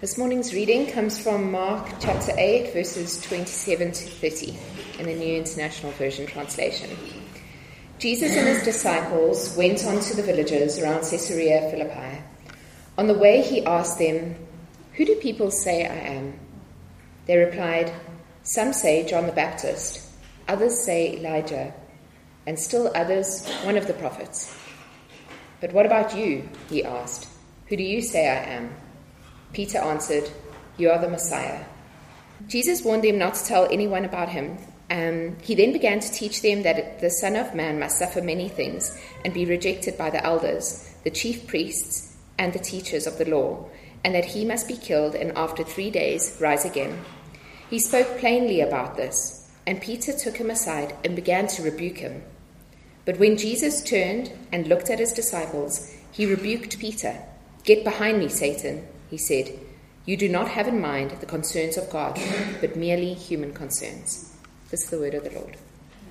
This morning's reading comes from Mark chapter 8, verses 27 to 30 in the New International Version translation. Jesus and his disciples went on to the villages around Caesarea Philippi. On the way he asked them, "Who do people say I am?" They replied, "Some say John the Baptist, others say Elijah, and still others one of the prophets." "But what about you?" he asked. "Who do you say I am?" Peter answered, "You are the Messiah." Jesus warned them not to tell anyone about him. He then began to teach them that the Son of Man must suffer many things and be rejected by the elders, the chief priests, and the teachers of the law, and that he must be killed and after 3 days rise again. He spoke plainly about this, and Peter took him aside and began to rebuke him. But when Jesus turned and looked at his disciples, he rebuked Peter. "Get behind me, Satan," he said. "You do not have in mind the concerns of God, but merely human concerns." This is the word of the Lord.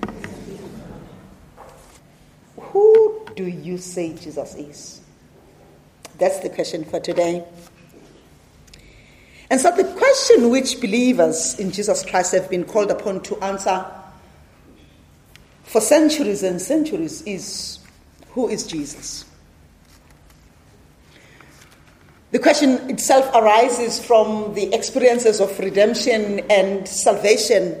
Who do you say Jesus is? That's the question for today. And so the question which believers in Jesus Christ have been called upon to answer for centuries and centuries is, who is Jesus? The question itself arises from the experiences of redemption and salvation.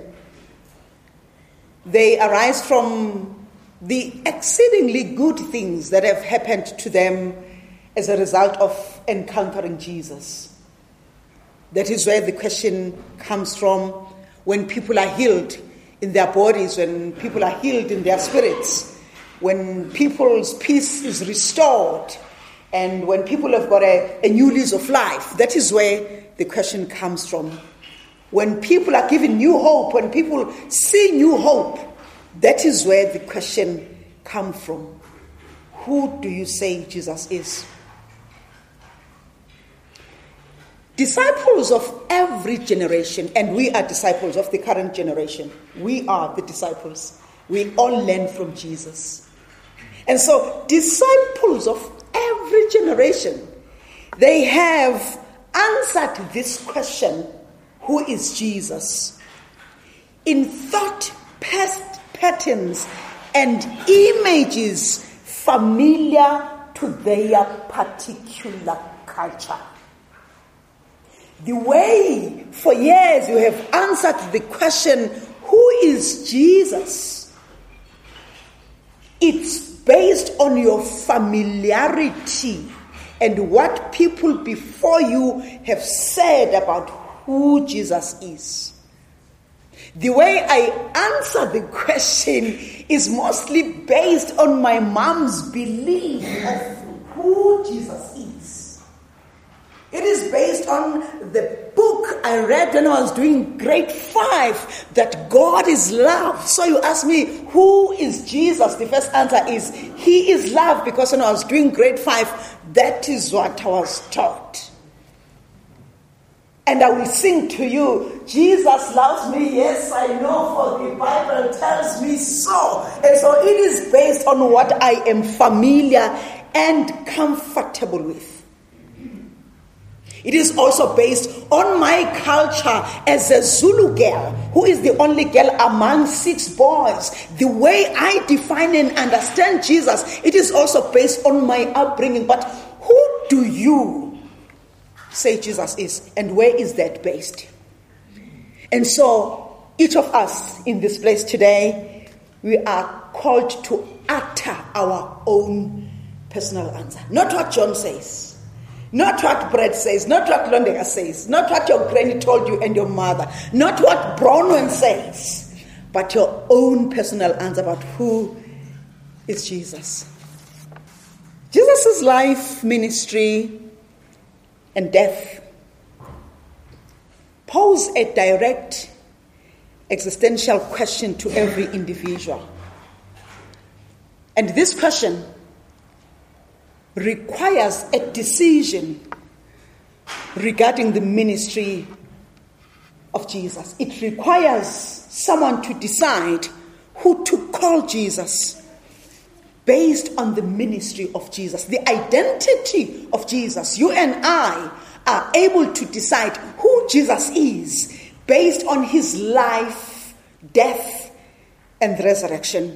They arise from the exceedingly good things that have happened to them as a result of encountering Jesus. That is where the question comes from. When people are healed in their bodies, when people are healed in their spirits, when people's peace is restored, and when people have got a new lease of life, that is where the question comes from. When people are given new hope, when people see new hope, that is where the question comes from. Who do you say Jesus is? Disciples of every generation, and we are disciples of the current generation. We are the disciples. We all learn from Jesus. And so disciples of every generation, they have answered this question, who is Jesus, in thought patterns and images familiar to their particular culture. The way for years you have answered the question, who is Jesus? It's based on your familiarity and what people before you have said about who Jesus is. The way I answer the question is mostly based on my mom's belief of who Jesus is. It is based on the book I read when I was doing grade 5, that God is love. So you ask me, who is Jesus? The first answer is, he is love, because when I was doing grade 5, that is what I was taught. And I will sing to you, Jesus loves me, yes I know, for the Bible tells me so. And so it is based on what I am familiar and comfortable with. It is also based on my culture as a Zulu girl, who is the only girl among 6 boys. The way I define and understand Jesus, it is also based on my upbringing. But who do you say Jesus is, and where is that based? And so each of us in this place today, we are called to utter our own personal answer. Not what John says. Not what Brett says, not what Londega says, not what your granny told you and your mother, not what Bronwyn says, but your own personal answer about who is Jesus. Jesus' life, ministry, and death pose a direct existential question to every individual. And this question requires a decision regarding the ministry of Jesus. It requires someone to decide who to call Jesus based on the ministry of Jesus, the identity of Jesus. You and I are able to decide who Jesus is based on his life, death, and resurrection.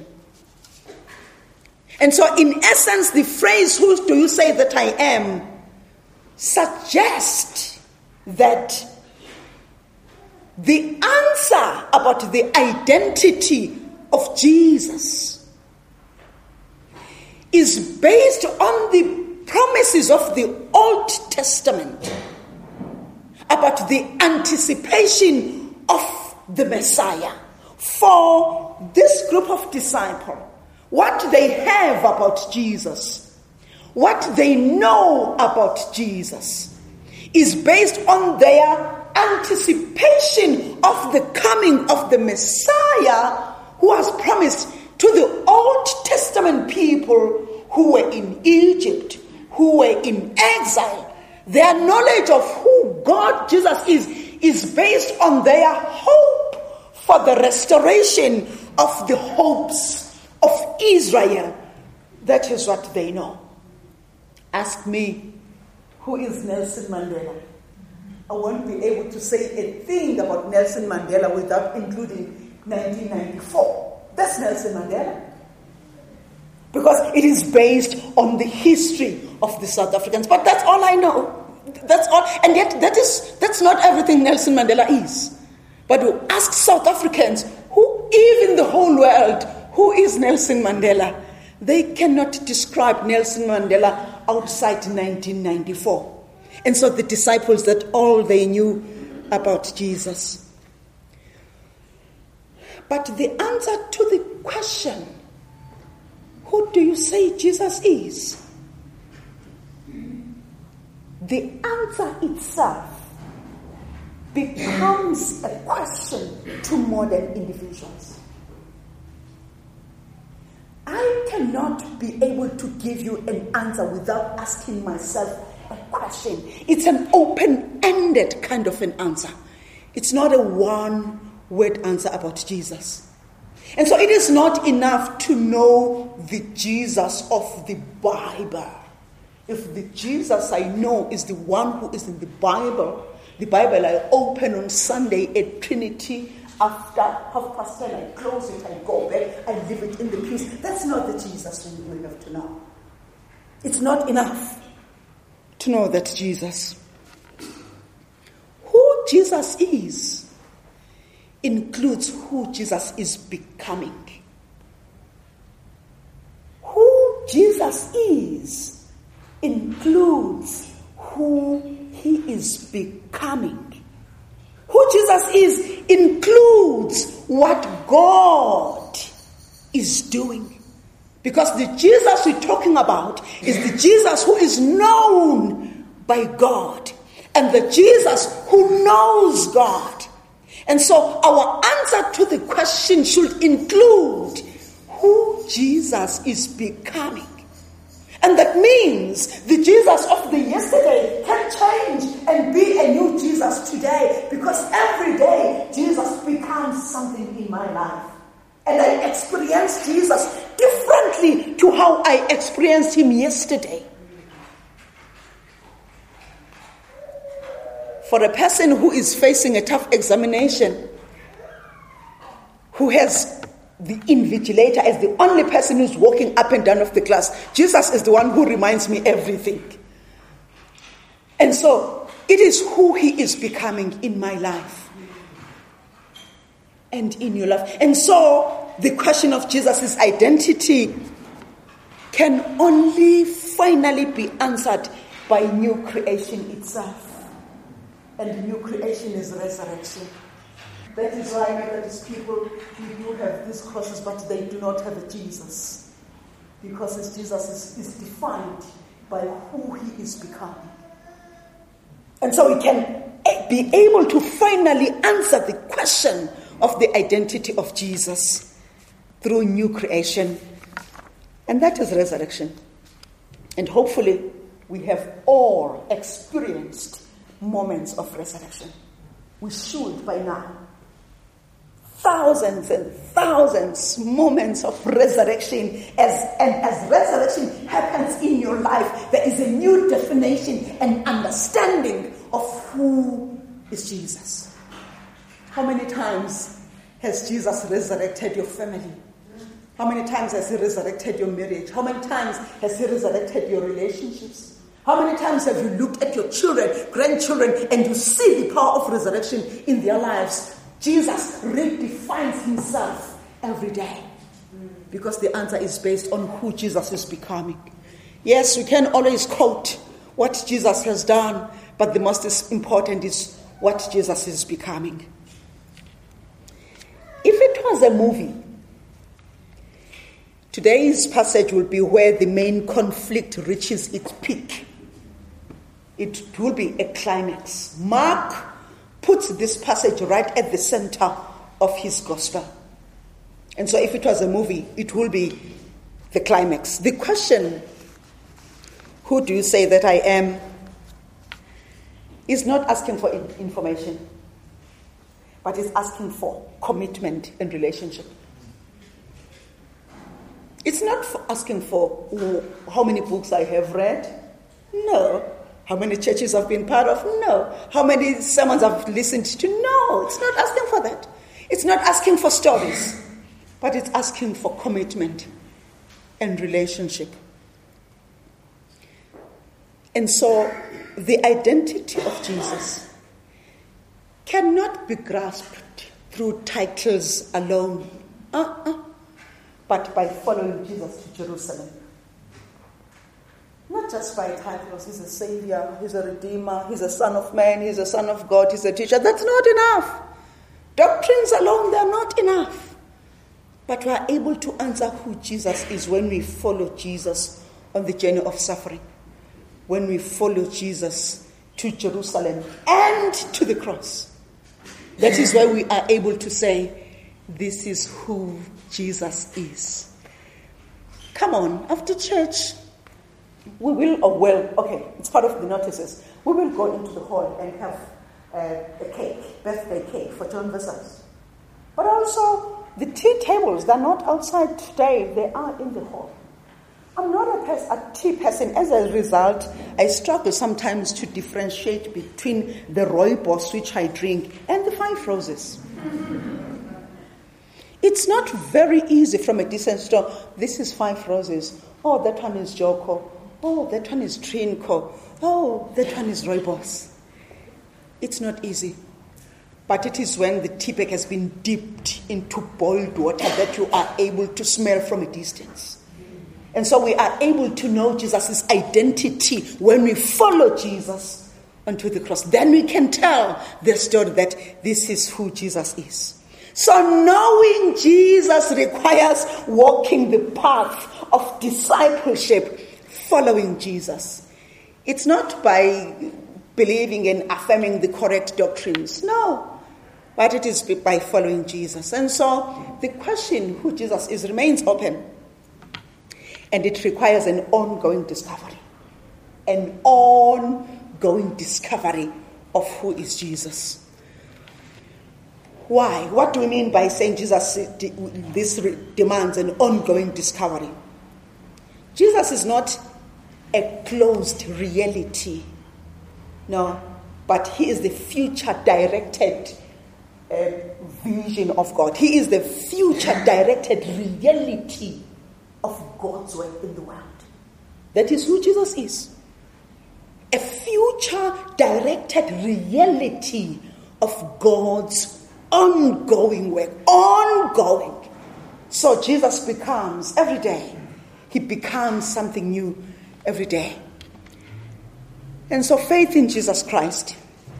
And so, in essence, the phrase, "Who do you say that I am?" suggests that the answer about the identity of Jesus is based on the promises of the Old Testament about the anticipation of the Messiah. For this group of disciples, what they have about Jesus, what they know about Jesus, is based on their anticipation of the coming of the Messiah who was promised to the Old Testament people who were in Egypt, who were in exile. Their knowledge of who God, Jesus is based on their hope for the restoration of the hopes of Israel. That is what they know. Ask me, who is Nelson Mandela? I won't be able to say a thing about Nelson Mandela without including 1994. That's Nelson Mandela. Because it is based on the history of the South Africans. But that's all I know. That's all. And yet that's not everything Nelson Mandela is. But we ask South Africans, who, even the whole world, who is Nelson Mandela? They cannot describe Nelson Mandela outside 1994. And so the disciples, that all they knew about Jesus. But the answer to the question, who do you say Jesus is? The answer itself becomes a question to modern individuals. I cannot be able to give you an answer without asking myself a question. It's an open-ended kind of an answer. It's not a one-word answer about Jesus. And so it is not enough to know the Jesus of the Bible. If the Jesus I know is the one who is in the Bible I open on Sunday at Trinity, after 10:30 I close it, I go back, I leave it in the pews. That's not the Jesus we have to know. It's not enough to know that Jesus. Who Jesus is includes who Jesus is becoming. Who Jesus is includes who he is becoming. Who Jesus is includes what God is doing. Because the Jesus we're talking about is the Jesus who is known by God, and the Jesus who knows God. And so our answer to the question should include who Jesus is becoming. And that means the Jesus of the yesterday can change and be a new Jesus today, because every day Jesus becomes something in my life. And I experience Jesus differently to how I experienced him yesterday. For a person who is facing a tough examination, who has the invigilator as the only person who's walking up and down of the class, Jesus is the one who reminds me everything. And so it is who he is becoming in my life and in your life. And so the question of Jesus' identity can only finally be answered by new creation itself. And new creation is resurrection. That is why Methodist people, we do have these crosses, but they do not have a Jesus. Because his Jesus is defined by who he is becoming. And so we can be able to finally answer the question of the identity of Jesus through new creation. And that is resurrection. And hopefully we have all experienced moments of resurrection. We should by now. Thousands and thousands moments of resurrection. As resurrection happens in your life, there is a new definition and understanding of who is Jesus. How many times has Jesus resurrected your family? How many times has he resurrected your marriage? How many times has he resurrected your relationships? How many times have you looked at your children, grandchildren, and you see the power of resurrection in their lives? Jesus redefines himself every day. Because the answer is based on who Jesus is becoming. Yes, we can always quote what Jesus has done, but the most important is what Jesus is becoming. If it was a movie, today's passage will be where the main conflict reaches its peak. It will be a climax. Mark puts this passage right at the center of his gospel. And so if it was a movie, it will be the climax. The question, who do you say that I am, is not asking for information, but is asking for commitment and relationship. It's not asking for how many books I have read. No. How many churches I've been part of? No. How many sermons I've listened to? No. It's not asking for that. It's not asking for stories. But it's asking for commitment and relationship. And so the identity of Jesus cannot be grasped through titles alone, but by following Jesus to Jerusalem. Not just by titles. He's a savior, he's a redeemer, he's a son of man, he's a son of God, he's a teacher. That's not enough. Doctrines alone, they're not enough. But we are able to answer who Jesus is when we follow Jesus on the journey of suffering. When we follow Jesus to Jerusalem and to the cross. That is why we are able to say, this is who Jesus is. Come on, after church, we will, it's part of the notices. We will go into the hall and have a cake, birthday cake for John Vesas. But also, the tea tables, they're not outside today, they are in the hall. I'm not a tea person. As a result, I struggle sometimes to differentiate between the rooibos, which I drink, and the 5 Roses. It's not very easy from a distance to, this is 5 Roses. Oh, that one is Joko. Oh, that one is Trinco. Oh, that one is rooibos. It's not easy. But it is when the tea bag has been dipped into boiled water that you are able to smell from a distance. And so we are able to know Jesus' identity when we follow Jesus onto the cross. Then we can tell the story that this is who Jesus is. So knowing Jesus requires walking the path of discipleship, following Jesus. It's not by believing and affirming the correct doctrines. No. But it is by following Jesus. And so the question who Jesus is remains open. And it requires an ongoing discovery. An ongoing discovery of who is Jesus. Why? What do we mean by saying Jesus, this demands an ongoing discovery? Jesus is not a closed reality. No. But he is the future-directed vision of God. He is the future-directed reality of God's work in the world. That is who Jesus is. A future-directed reality of God's ongoing work. Ongoing. So Jesus becomes, every day, he becomes something new every day. And so faith in Jesus Christ,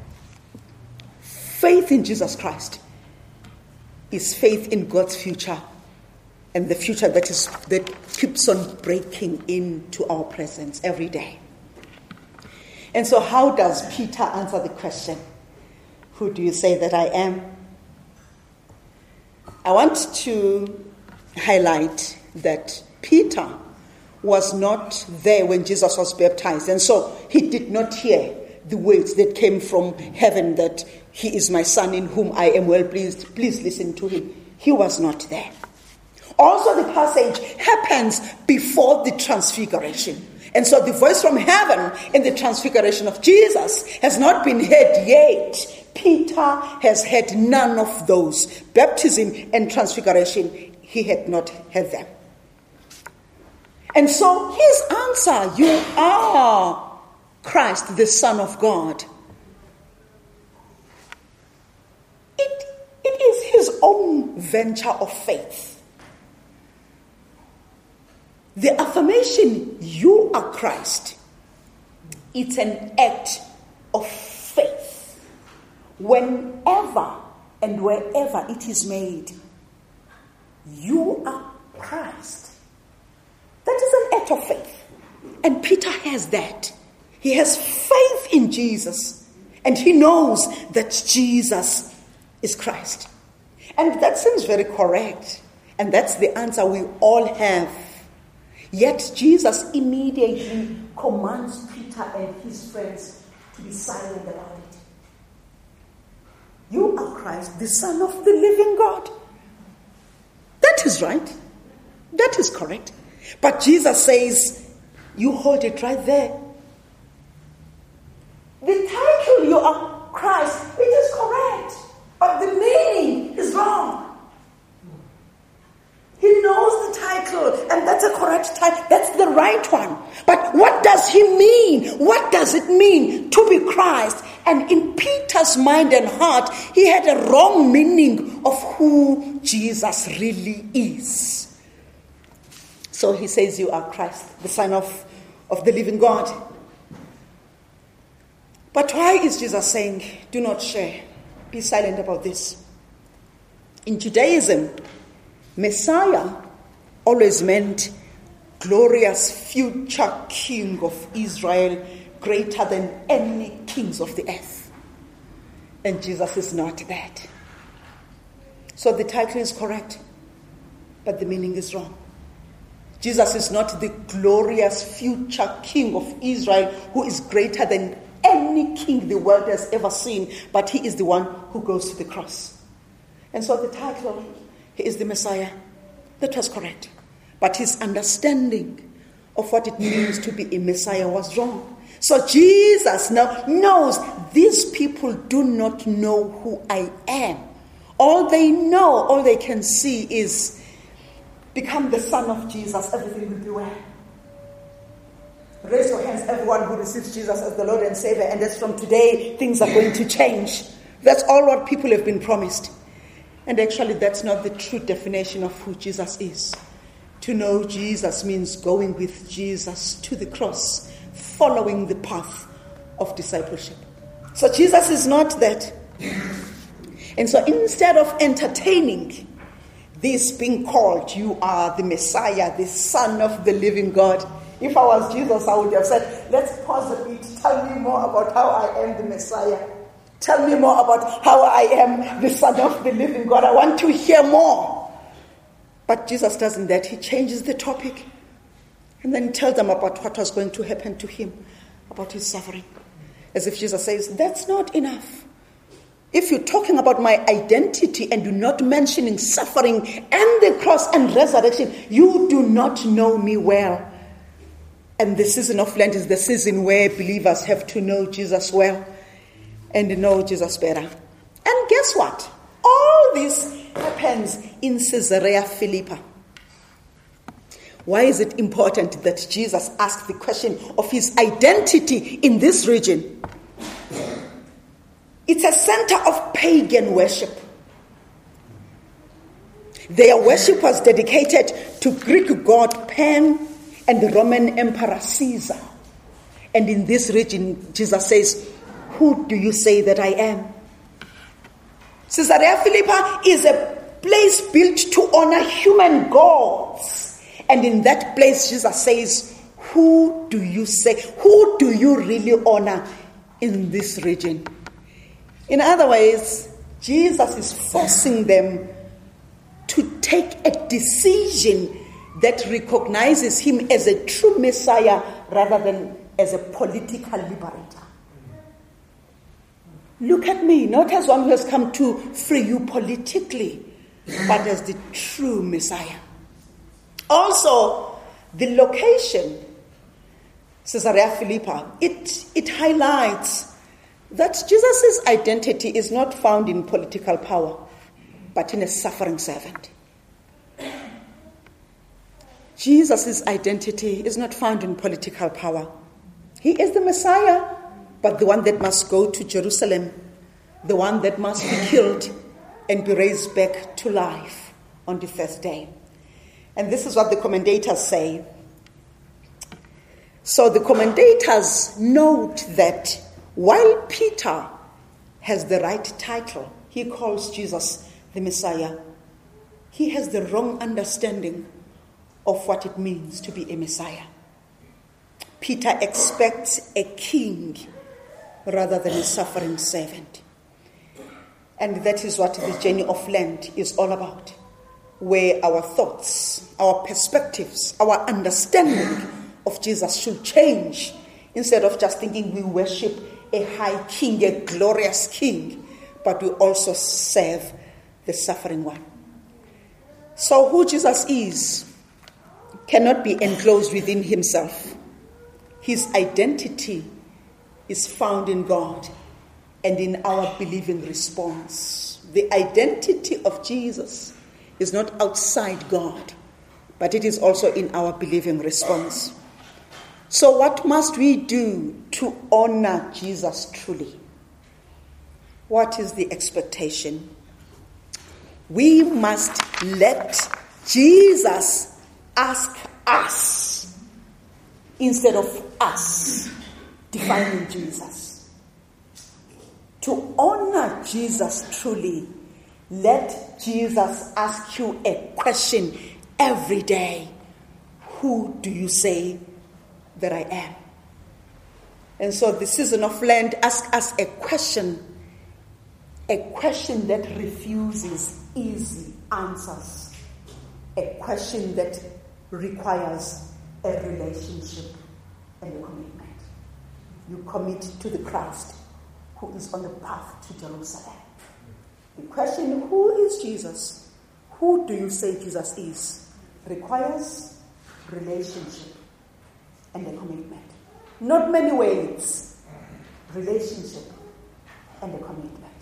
faith in Jesus Christ is faith in God's future, and the future that keeps on breaking into our presence every day. And so how does Peter answer the question, who do you say that I am? I want to highlight that Peter was not there when Jesus was baptized, and so he did not hear the words that came from heaven that he is my son in whom I am well pleased. Please listen to him. He was not there. Also, the passage happens before the transfiguration. And so the voice from heaven in the transfiguration of Jesus has not been heard yet. Peter has had none of those. Baptism and transfiguration, he had not had them. And so his answer, you are Christ, the Son of God. It is his own venture of faith. The affirmation, you are Christ, it's an act of faith. Whenever and wherever it is made, you are Christ. That is an act of faith. And Peter has that. He has faith in Jesus. And he knows that Jesus is Christ. And that seems very correct. And that's the answer we all have. Yet Jesus immediately commands Peter and his friends to be silent about it. You are Christ, the Son of the living God. That is right. That is correct. But Jesus says, you hold it right there. The title, you are Christ, it is correct. But the meaning is wrong. He knows the title, and that's a correct title. That's the right one. But what does he mean? What does it mean to be Christ? And in Peter's mind and heart, he had a wrong meaning of who Jesus really is. So he says, you are Christ, the Son of the living God. But why is Jesus saying, do not share? Be silent about this. In Judaism, Messiah always meant glorious future king of Israel, greater than any kings of the earth. And Jesus is not that. So the title is correct, but the meaning is wrong. Jesus is not the glorious future king of Israel who is greater than any king the world has ever seen, but he is the one who goes to the cross. And so the title, he is the Messiah. That was correct. But his understanding of what it means to be a Messiah was wrong. So Jesus now knows these people do not know who I am. All they know, all they can see is become the son of Jesus, everything will be well. Raise your hands, everyone who receives Jesus as the Lord and Savior, and as from today, things are going to change. That's all what people have been promised. And actually, that's not the true definition of who Jesus is. To know Jesus means going with Jesus to the cross, following the path of discipleship. So Jesus is not that. And so instead of entertaining this being called, you are the Messiah, the Son of the living God. If I was Jesus, I would have said, let's pause a bit. Tell me more about how I am the Messiah. Tell me more about how I am the Son of the living God. I want to hear more. But Jesus doesn't that. He changes the topic. And then tells them about what was going to happen to him, about his suffering. As if Jesus says, that's not enough. If you're talking about my identity and you're not mentioning suffering and the cross and resurrection, you do not know me well. And the season of Lent is the season where believers have to know Jesus well and know Jesus better. And guess what? All this happens in Caesarea Philippi. Why is it important that Jesus asked the question of his identity in this region? It's a center of pagan worship. Their worship was dedicated to Greek god Pan and the Roman Emperor Caesar. And in this region, Jesus says, who do you say that I am? Caesarea Philippi is a place built to honor human gods. And in that place, Jesus says, who do you say? Who do you really honor in this region? In other ways, Jesus is forcing them to take a decision that recognizes him as a true Messiah rather than as a political liberator. Look at me, not as one who has come to free you politically, but as the true Messiah. Also, the location Caesarea Philippi, it highlights that Jesus' identity is not found in political power, but in a suffering servant. Jesus' identity is not found in political power. He is the Messiah, but the one that must go to Jerusalem, the one that must be killed and be raised back to life on the third day. And this is what the commentators say. So the commentators note that while Peter has the right title, he calls Jesus the Messiah, he has the wrong understanding of what it means to be a Messiah. Peter expects a king rather than a suffering servant. And that is what the journey of Lent is all about, where our thoughts, our perspectives, our understanding of Jesus should change. Instead of just thinking we worship a high king, a glorious king, but we also serve the suffering one. So who Jesus is cannot be enclosed within himself. His identity is found in God and in our believing response. The identity of Jesus is not outside God, but it is also in our believing response. So what must we do to honor Jesus truly? What is the expectation? We must let Jesus ask us instead of us defining Jesus. To honor Jesus truly, let Jesus ask you a question every day. Who do you say that I am? And so the season of Lent asks us a question that refuses easy answers, a question that requires a relationship and a commitment. You commit to the Christ who is on the path to Jerusalem. The question, who is Jesus? Who do you say Jesus is? Requires relationship and a commitment. Not many words, relationship and a commitment.